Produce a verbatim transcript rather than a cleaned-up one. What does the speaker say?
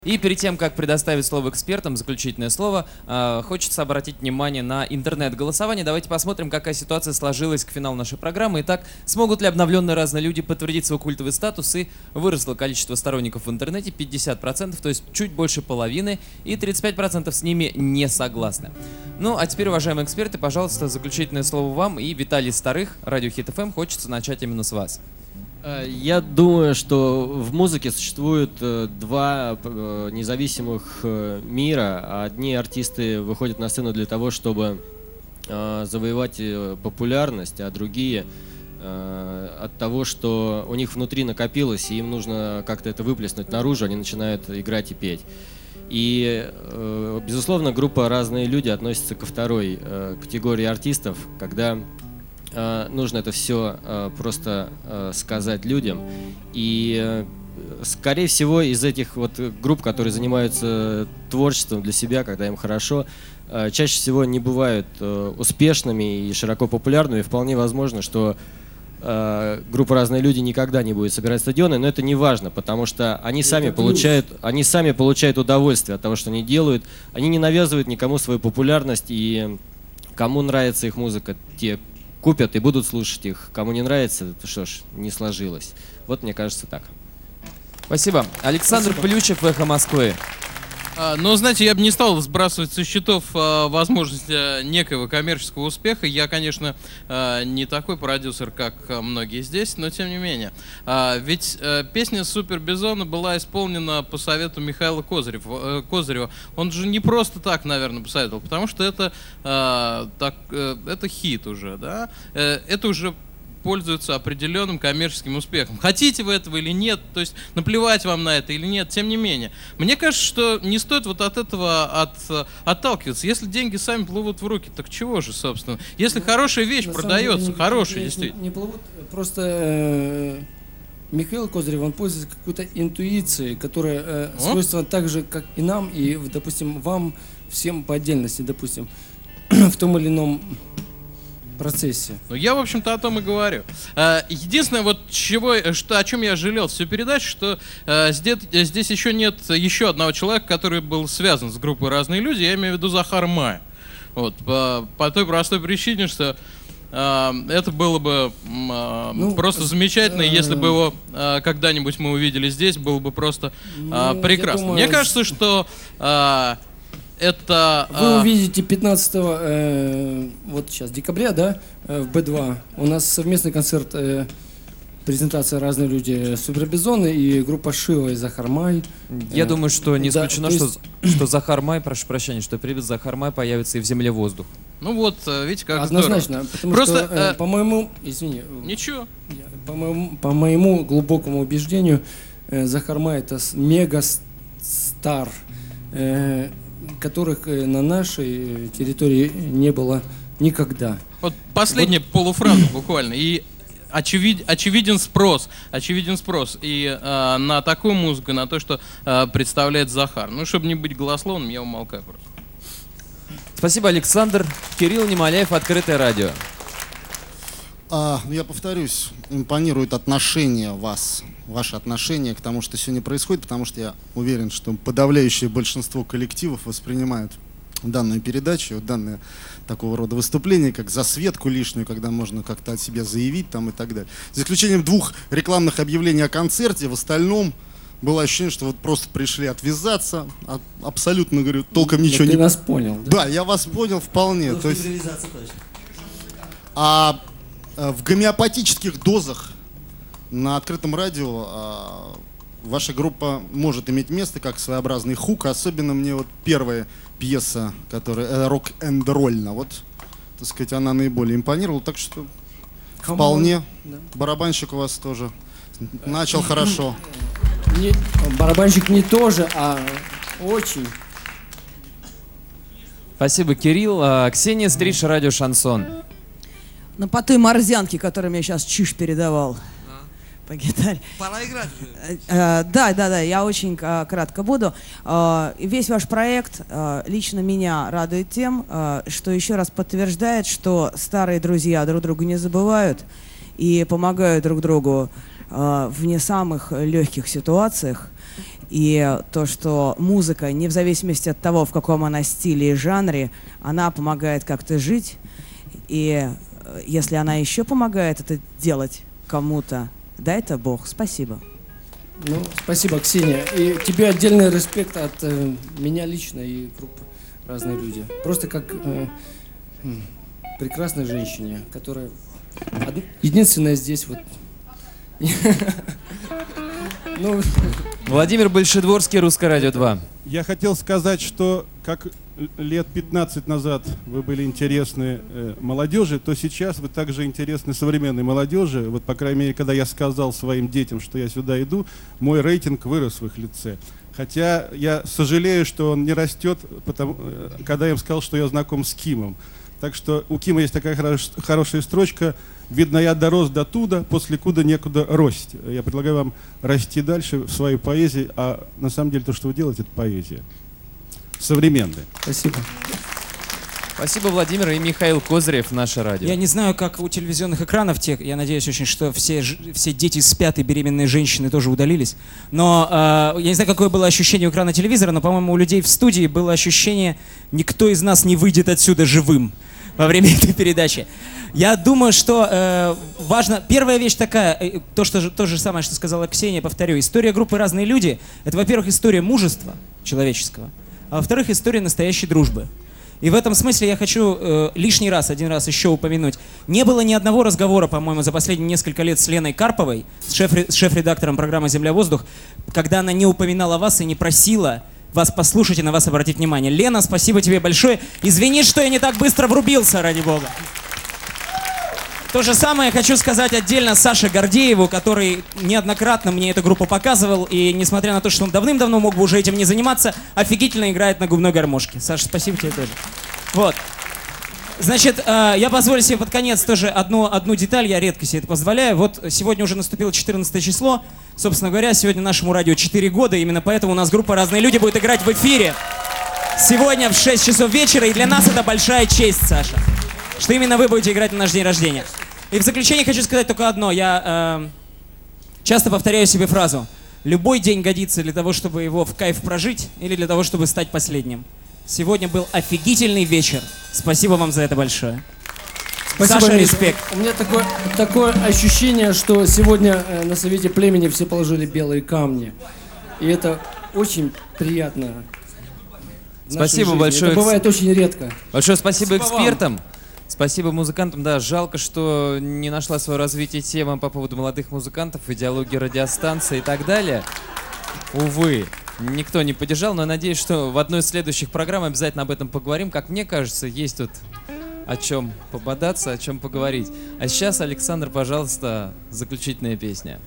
И перед тем, как предоставить слово экспертам, заключительное слово, э, хочется обратить внимание на интернет-голосование. Давайте посмотрим, какая ситуация сложилась к финалу нашей программы. Итак, смогут ли обновленные разные люди подтвердить свой культовый статус? И выросло количество сторонников в интернете пятьдесят процентов, то есть чуть больше половины, и тридцать пять процентов с ними не согласны. Ну, а теперь, уважаемые эксперты, пожалуйста, заключительное слово вам. И Виталий Старых, Радио Хит эф эм, хочется начать именно с вас. Я думаю, что в музыке существует э, два э, независимых э, мира. Одни артисты выходят на сцену для того, чтобы э, завоевать э, популярность, а другие э, от того, что у них внутри накопилось, и им нужно как-то это выплеснуть наружу, они начинают играть и петь. И, э, безусловно, группа «Разные люди» относится ко второй э, категории артистов, когда нужно это все просто сказать людям. И, скорее всего, из этих вот групп, которые занимаются творчеством для себя, когда им хорошо, чаще всего не бывают успешными и широко популярными. Вполне возможно, что группа «Разные люди» никогда не будет собирать стадионы, но это не важно, потому что они сами получают, они сами получают удовольствие от того, что они делают. Они не навязывают никому свою популярность, и кому нравится их музыка, те купят и будут слушать их. Кому не нравится, то что ж, не сложилось. Вот мне кажется так. Спасибо. Александр Спасибо. Плющев, «Эхо Москвы». А, ну, знаете, я бы не стал сбрасывать со счетов а, возможность а, некого коммерческого успеха. Я, конечно, а, не такой продюсер, как а, многие здесь, но тем не менее. А, ведь а, песня «Супер Бизона» была исполнена по совету Михаила Козырева. А, Козырева. Он же не просто так, наверное, посоветовал, потому что это, а, так, а, это хит уже, да? А, это уже пользуются определенным коммерческим успехом. Хотите вы этого или нет, то есть наплевать вам на это или нет, тем не менее. Мне кажется, что не стоит вот от этого от, отталкиваться. Если деньги сами плывут в руки, так чего же, собственно? Если ну, хорошая вещь продается, деле, хорошая, не, действительно. Не, не плывут, просто э, Михаил Козырев, он пользуется какой-то интуицией, которая э, свойственна так же, как и нам, и, допустим, вам всем по отдельности, допустим, в том или ином процессе. Ну, я, в общем-то, о том и говорю. Единственное, вот чего, что, о чем я жалел всю передачу, что э, здесь, здесь еще нет еще одного человека, который был связан с группой «Разные люди», я имею в виду Захара Мая. Вот, по, по той простой причине, что э, это было бы э, ну, просто замечательно, э, если бы его э, когда-нибудь мы увидели здесь, было бы просто э, ну, прекрасно. Думаю, Мне кажется, что э, это, Вы а... увидите пятнадцатого э, вот сейчас, декабря, да, э, в Бэ два. У нас совместный концерт, э, презентация «Разные люди», «Супер Бизоны» и группа «Шива» и Захар Май. Я э, думаю, что не да, исключено, есть... что, что Захар Май, прошу прощения, что привет Захар Май появится и в «Земле воздух». Ну вот, видите, как однозначно, здорово. Потому Просто, что, э, по-моему, извини. Ничего. По моему, по моему глубокому убеждению, э, Захар Май — это мега-стар, э, которых на нашей территории не было никогда. Вот последняя вот. полуфраза буквально. И очевид, очевиден спрос. Очевиден спрос. И э, на такую музыку, на то, что э, представляет Захар. Ну, чтобы не быть голословным, я умолкаю просто. Спасибо, Александр. Кирилл Немоляев, «Открытое радио». А, я повторюсь, импонирует отношение вас, ваше отношение к тому, что сегодня происходит, потому что я уверен, что подавляющее большинство коллективов воспринимают данную передачу, данное такого рода выступление, как засветку лишнюю, когда можно как-то от себя заявить там и так далее. За исключением двух рекламных объявлений о концерте, в остальном было ощущение, что вот просто пришли отвязаться, а, абсолютно, говорю, толком ничего не... Ты нас понял, да? Да, я вас понял вполне. То есть... А в гомеопатических дозах на открытом радио а, ваша группа может иметь место как своеобразный хук. Особенно мне вот первая пьеса, которая рок-энд-ролльна, вот, так сказать, она наиболее импонировала. Так что Come вполне on. Барабанщик у вас тоже начал хорошо. Не, барабанщик не тоже, а очень. Спасибо, Кирилл. А, Ксения Стриж, «Радио Шансон». Ну, по той морзянке, которую мне сейчас Чиж передавал а? по гитаре. Пора играть уже. Да, да, да, я очень кратко буду. Весь ваш проект лично меня радует тем, что еще раз подтверждает, что старые друзья друг друга не забывают и помогают друг другу в не самых легких ситуациях. И то, что музыка, не в зависимости от того, в каком она стиле и жанре, она помогает как-то жить. И э, если она еще помогает это делать кому-то, дай это Бог. Спасибо. Ну, спасибо, Ксения. И тебе отдельный респект от э, меня лично и группы «Разные люди». Просто как э, м, прекрасной женщине, которая од- единственная здесь вот. Ну, Владимир Большедворский, Русское радио два. Я хотел сказать, что как лет пятнадцать назад вы были интересны э, молодежи, то сейчас вы также интересны современной молодежи. Вот, по крайней мере, когда я сказал своим детям, что я сюда иду, мой рейтинг вырос в их лице. Хотя я сожалею, что он не растет, потому, э, когда я им сказал, что я знаком с Кимом. Так что у Кима есть такая хорош, хорошая строчка: «Видно, я дорос до туда, после куда некуда рости». Я предлагаю вам расти дальше в своей поэзии, а на самом деле то, что вы делаете, это поэзия. Современная. спасибо. Спасибо, Владимир, и Михаил Козырев, наше радио. Я не знаю, как у телевизионных экранов, те, я надеюсь очень, что все, ж- все дети спят и беременные женщины тоже удалились. Но э, я не знаю, какое было ощущение у экрана телевизора, но, по-моему, у людей в студии было ощущение, никто из нас не выйдет отсюда живым во время этой передачи. Я думаю, что э, важно... Первая вещь такая, э, то, что, же- то же самое, что сказала Ксения, повторю. История группы «Разные люди» — это, во-первых, история мужества человеческого, а во-вторых, история настоящей дружбы. И в этом смысле я хочу э, лишний раз, один раз еще упомянуть. Не было ни одного разговора, по-моему, за последние несколько лет с Леной Карповой, с, шеф- с шеф-редактором программы «Земля-воздух», когда она не упоминала вас и не просила вас послушать и на вас обратить внимание. Лена, спасибо тебе большое. Извини, что я не так быстро врубился, ради бога. То же самое я хочу сказать отдельно Саше Гордееву, который неоднократно мне эту группу показывал, и несмотря на то, что он давным-давно мог бы уже этим не заниматься, офигительно играет на губной гармошке. Саша, спасибо тебе тоже. Вот. Значит, э, я позволю себе под конец тоже одну, одну деталь, я редко себе это позволяю. Вот сегодня уже наступило четырнадцатое число, собственно говоря, сегодня нашему радио четыре года, именно поэтому у нас группа «Разные люди» будет играть в эфире сегодня в шесть часов вечера, и для нас это большая честь, Саша, что именно вы будете играть на наш день рождения. И в заключение хочу сказать только одно. Я э, часто повторяю себе фразу: любой день годится для того, чтобы его в кайф прожить, или для того, чтобы стать последним. Сегодня был офигительный вечер. Спасибо вам за это большое. Спасибо, Саша, Миша. респект. У меня такое, такое ощущение, что сегодня э, на Совете Племени все положили белые камни. И это очень приятно. в нашей Спасибо жизни. большое. Это бывает очень редко. Большое спасибо, Спасибо вам. экспертам. Спасибо музыкантам. Да, жалко, что не нашла свое развитие тема по поводу молодых музыкантов, идеологии радиостанции и так далее. Увы, никто не поддержал, но я надеюсь, что в одной из следующих программ обязательно об этом поговорим. Как мне кажется, есть тут о чем пободаться, о чем поговорить. А сейчас, Александр, пожалуйста, заключительная песня.